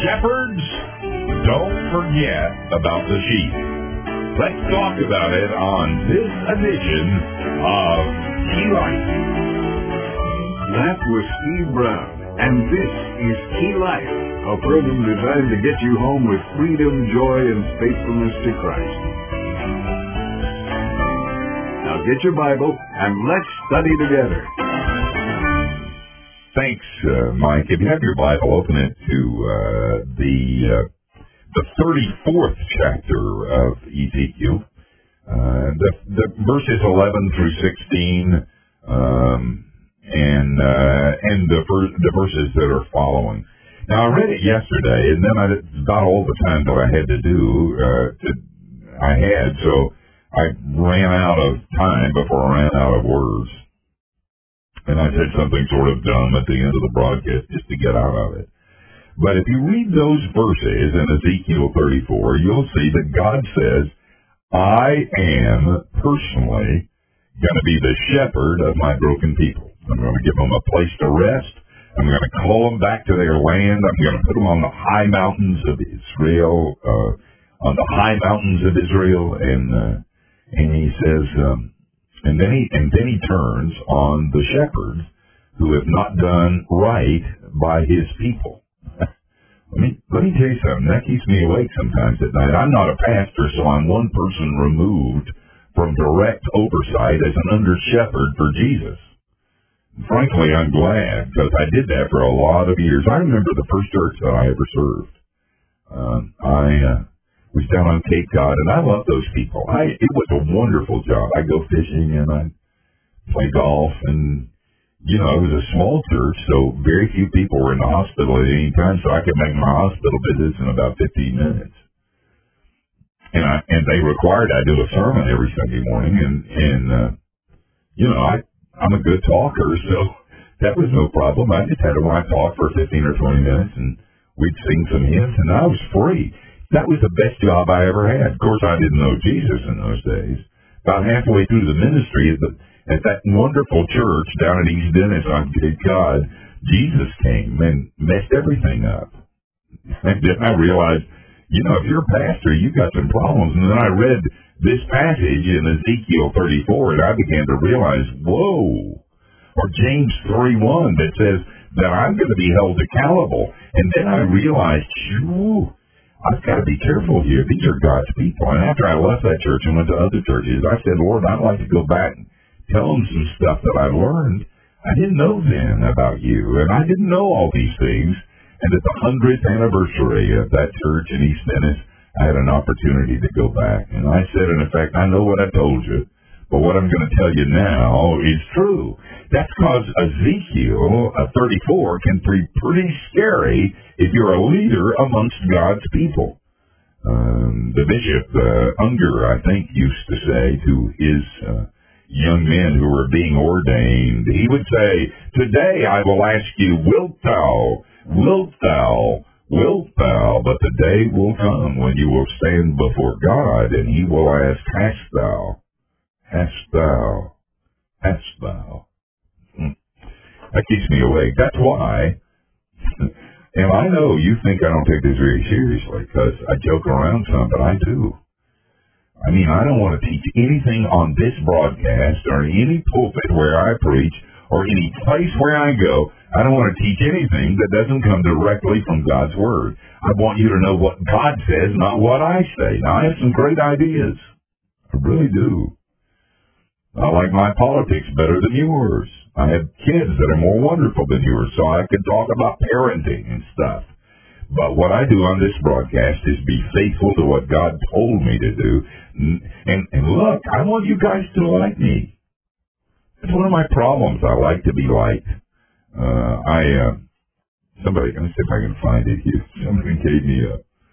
shepherds, don't forget about the sheep. Let's talk about it on this edition of Key Life. That was Steve Brown, and this is Key Life, a program designed to get you home with freedom, joy, and faithfulness to Christ. Now get your Bible, and let's study together. Thanks, Mike. If you have your Bible, open it to the 34th chapter of Ezekiel, the verses 11 through 16, and the verses that are following. Now, I read it yesterday, and then it's about all the time that I had to do. So I ran out of time before I ran out of words. And I said something sort of dumb at the end of the broadcast just to get out of it. But if you read those verses in Ezekiel 34, you'll see that God says, I am personally going to be the shepherd of my broken people. I'm going to give them a place to rest. I'm going to call them back to their land. I'm going to put them on the high mountains of Israel, and he says, and then he turns on the shepherds who have not done right by his people. Let me tell you something. That keeps me awake sometimes at night. I'm not a pastor, so I'm one person removed from direct oversight as an under shepherd for Jesus. Frankly, I'm glad, because I did that for a lot of years. I remember the first church that I ever served. I was down on Cape Cod, and I love those people. It was a wonderful job. I go fishing, and I play golf, and, it was a small church, so very few people were in the hospital at any time, so I could make my hospital visits in about 15 minutes. And they required I do a sermon every Sunday morning, and I'm a good talker, so that was no problem. I just had to talk for 15 or 20 minutes, and we'd sing some hymns, and I was free. That was the best job I ever had. Of course, I didn't know Jesus in those days. About halfway through the ministry at that wonderful church down at East Dennis on Cape Cod, Jesus came and messed everything up. And then I realized, if you're a pastor, you've got some problems. And then I read this passage in Ezekiel 34, and I began to realize, whoa. Or James 3:1 that says that I'm going to be held accountable. And then I realized, I've got to be careful here. These are God's people. And after I left that church and went to other churches, I said, Lord, I'd like to go back and tell them some stuff that I learned. I didn't know then about you, and I didn't know all these things. And at the 100th anniversary of that church in East Dennis, I had an opportunity to go back. And I said, in effect, I know what I told you, but what I'm going to tell you now is true. That's because Ezekiel 34 can be pretty scary if you're a leader amongst God's people. The bishop, Unger, I think, used to say to his young men who were being ordained, he would say, today I will ask you, wilt thou, but the day will come when you will stand before God, and he will ask, hast thou? That keeps me awake. That's why. And I know you think I don't take this very seriously, because I joke around some, but I do. I don't want to teach anything on this broadcast or any pulpit where I preach or any place where I go. I don't want to teach anything that doesn't come directly from God's Word. I want you to know what God says, not what I say. Now, I have some great ideas. I really do. I like my politics better than yours. I have kids that are more wonderful than yours, so I can talk about parenting and stuff. But what I do on this broadcast is be faithful to what God told me to do. And look, I want you guys to like me. It's one of my problems. I like to be liked. Somebody, let me see if I can find it here. Somebody gave me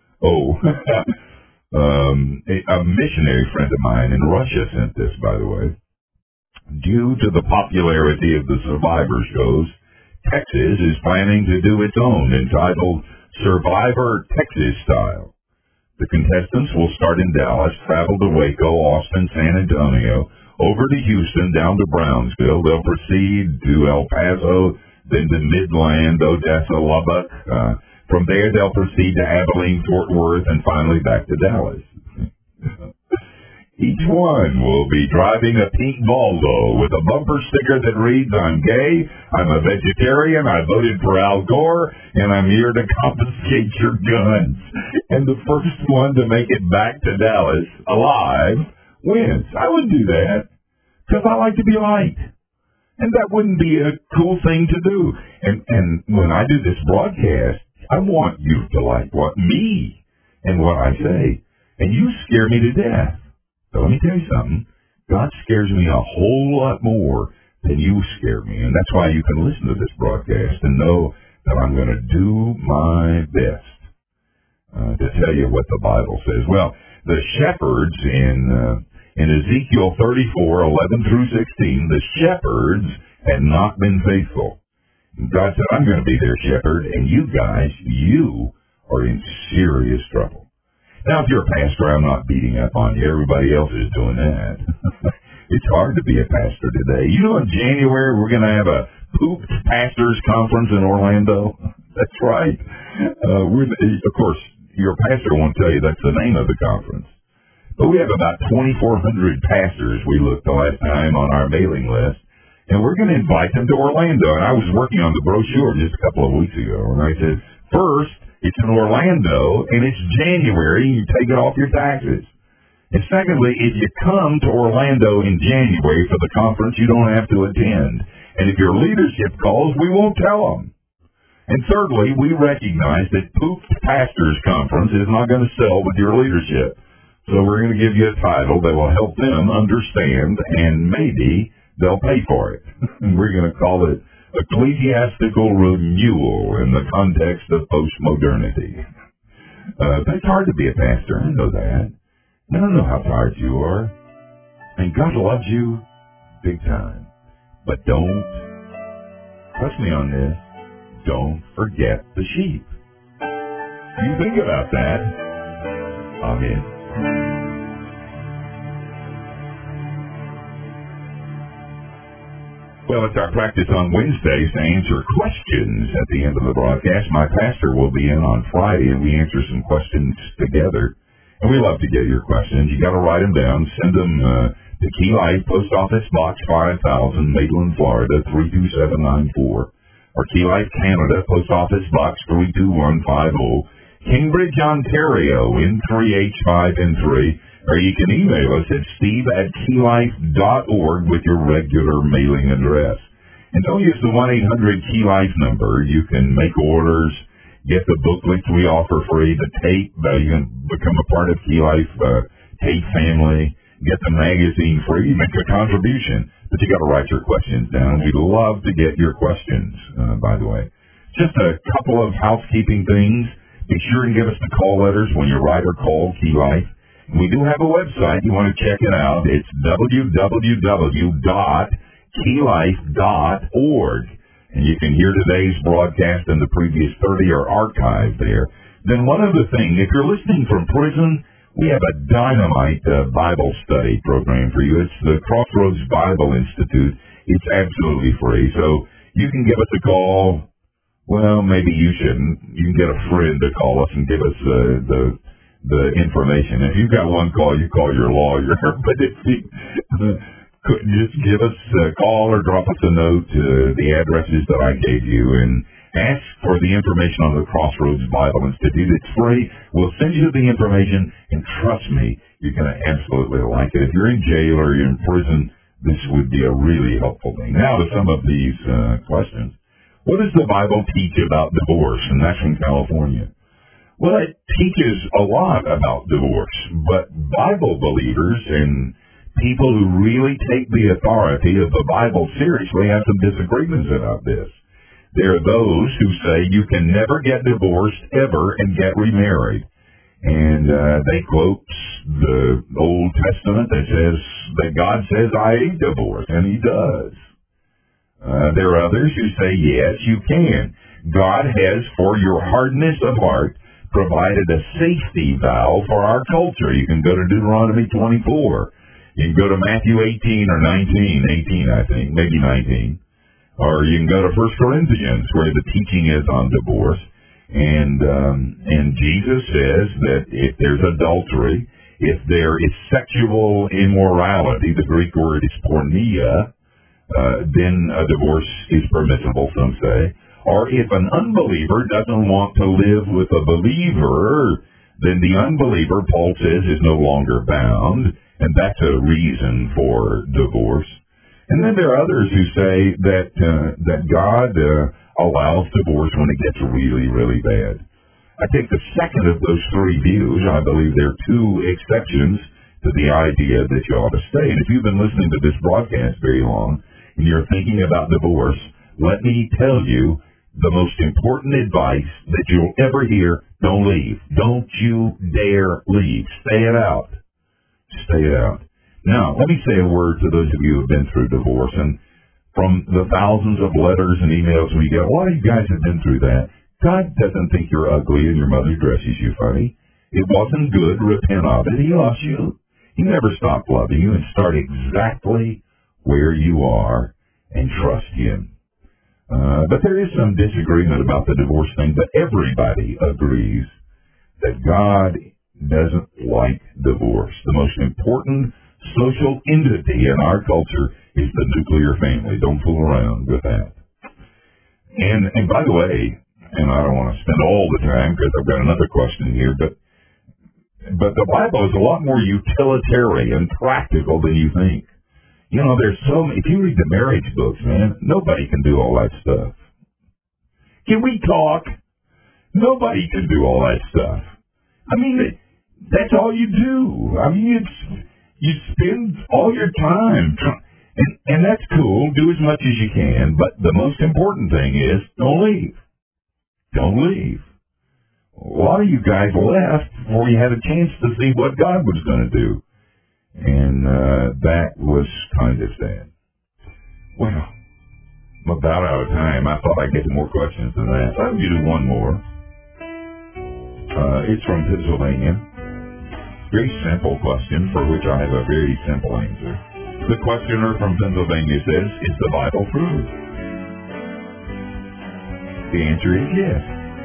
a missionary friend of mine in Russia sent this, by the way. Due to the popularity of the Survivor shows, Texas is planning to do its own, entitled Survivor Texas Style. The contestants will start in Dallas, travel to Waco, Austin, San Antonio, over to Houston, down to Brownsville. They'll proceed to El Paso, then to Midland, Odessa, Lubbock, From there, they'll proceed to Abilene, Fort Worth, and finally back to Dallas. Each one will be driving a pink Volvo with a bumper sticker that reads, "I'm gay, I'm a vegetarian, I voted for Al Gore, and I'm here to confiscate your guns." And the first one to make it back to Dallas alive wins. I wouldn't do that, because I like to be liked. And that wouldn't be a cool thing to do. And when I do this broadcast, I want you to like me and what I say. And you scare me to death. So let me tell you something. God scares me a whole lot more than you scare me. And that's why you can listen to this broadcast and know that I'm going to do my best to tell you what the Bible says. Well, the shepherds in Ezekiel 34:11 through 16, the shepherds had not been faithful. God said, "I'm going to be their shepherd, and you guys, you are in serious trouble." Now, if you're a pastor, I'm not beating up on you. Everybody else is doing that. It's hard to be a pastor today. You know, in January, we're going to have a pooped pastors conference in Orlando. That's right. Of course, your pastor won't tell you that's the name of the conference. But we have about 2,400 pastors, we looked the last time, on our mailing list. And we're going to invite them to Orlando. And I was working on the brochure just a couple of weeks ago. And I said, first, it's in Orlando, and it's January, you take it off your taxes. And secondly, if you come to Orlando in January for the conference, you don't have to attend. And if your leadership calls, we won't tell them. And thirdly, we recognize that Pooped Pastors Conference is not going to sell with your leadership. So we're going to give you a title that will help them understand, and maybe they'll pay for it. We're going to call it Ecclesiastical Renewal in the context of postmodernity. It's hard to be a pastor, I know that. I don't know how tired you are. And God loves you big time. But don't, trust me on this, don't forget the sheep. You think about that. Amen. Well, it's our practice on Wednesdays to answer questions at the end of the broadcast. My pastor will be in on Friday, and we answer some questions together. And we love to get your questions. You got to write them down. Send them to Key Life, Post Office Box 5000, Maitland, Florida 32794, or Key Life Canada, Post Office Box 32150, Cambridge, Ontario, N3H5N3. Or you can email us at steve@keylife.org with your regular mailing address. And don't use the 1-800-KEY-LIFE number. You can make orders, get the booklets we offer free, the tape. You can become a part of Key Life tape family, get the magazine free, make a contribution. But you got to write your questions down. We'd love to get your questions, by the way. Just a couple of housekeeping things. Be sure and give us the call letters when you write or call Key Life. We do have a website. You want to check it out. It's www.keylife.org. And you can hear today's broadcast and the previous 30 are archived there. Then one other thing, if you're listening from prison, we have a dynamite Bible study program for you. It's the Crossroads Bible Institute. It's absolutely free. So you can give us a call. Well, maybe you shouldn't. You can get a friend to call us and give us the information. If you've got one call, you call your lawyer. But if you just give us a call or drop us a note to the addresses that I gave you and ask for the information on the Crossroads Bible Institute. It's free. We'll send you the information, and trust me, you're going to absolutely like it. If you're in jail or you're in prison, this would be a really helpful thing. Now to some of these questions. What does the Bible teach about divorce? And that's from California. Well, it teaches a lot about divorce, but Bible believers and people who really take the authority of the Bible seriously have some disagreements about this. There are those who say you can never get divorced ever and get remarried. And they quote the Old Testament that says that God says, I hate divorce, and he does. There are others who say, yes, you can. God has, for your hardness of heart, provided a safety valve for our culture. You can go to Deuteronomy 24. You can go to Matthew 18 or 19, 18 I think, maybe 19. Or you can go to 1 Corinthians where the teaching is on divorce. And Jesus says that if there's adultery, if there is sexual immorality, the Greek word is porneia, then a divorce is permissible, some say. Or if an unbeliever doesn't want to live with a believer, then the unbeliever, Paul says, is no longer bound, and that's a reason for divorce. And then there are others who say that God allows divorce when it gets really, really bad. I take the second of those three views. I believe there are two exceptions to the idea that you ought to stay. And if you've been listening to this broadcast very long and you're thinking about divorce, let me tell you the most important advice that you'll ever hear: don't leave. Don't you dare leave. Stay it out. Stay it out. Now, let me say a word to those of you who have been through divorce. And from the thousands of letters and emails we get, a lot of you guys have been through that. God doesn't think you're ugly and your mother dresses you funny. It wasn't good. Repent of it. He loves you. He never stopped loving you, and start exactly where you are and trust Him. But there is some disagreement about the divorce thing, but everybody agrees that God doesn't like divorce. The most important social entity in our culture is the nuclear family. Don't fool around with that. And by the way, and I don't want to spend all the time because I've got another question here, but the Bible is a lot more utilitarian, practical than you think. You know, there's so many. If you read the marriage books, man, nobody can do all that stuff. Can we talk? Nobody can do all that stuff. I mean, that's all you do. I mean, you spend all your time, and that's cool. Do as much as you can, but the most important thing is don't leave. Don't leave. A lot of you guys left before you had a chance to see what God was going to do. And that was kind of sad. Well, I'm about out of time. I thought I'd get some more questions than that. So I'm going to do one more. It's from Pennsylvania. Very simple question for which I have a very simple answer. The questioner from Pennsylvania says, is the Bible true? The answer is yes.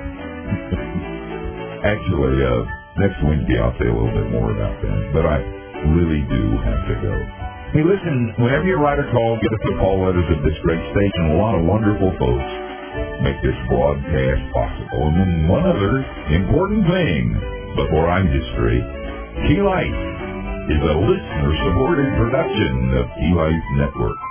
Actually, next Wednesday I'll say a little bit more about that, but I really do have to go. Hey, listen, whenever you write or call, get us the call letters of this great station. A lot of wonderful folks make this broadcast possible. And then one other important thing before I'm discreet: Key Life is a listener-supported production of Key Life Network.